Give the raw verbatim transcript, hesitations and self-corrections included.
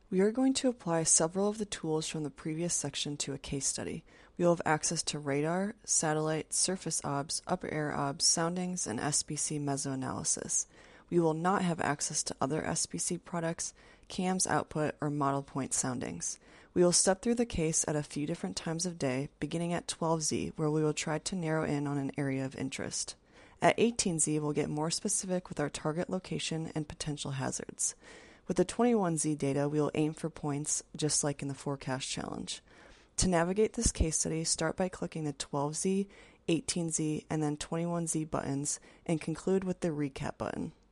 We are going to apply several of the tools from the previous section to a case study. We will have access to radar, satellite, surface obs, upper air obs, soundings, and S B C mesoanalysis. We will not have access to other S B C products, CAMS output, or model point soundings. We will step through the case at a few different times of day, beginning at twelve Z, where we will try to narrow in on an area of interest. At eighteen Z, we'll get more specific with our target location and potential hazards. With the twenty-one Z data, we will aim for points, just like in the forecast challenge. To navigate this case study, start by clicking the twelve Z, eighteen Z, and then twenty-one Z buttons, and conclude with the recap button.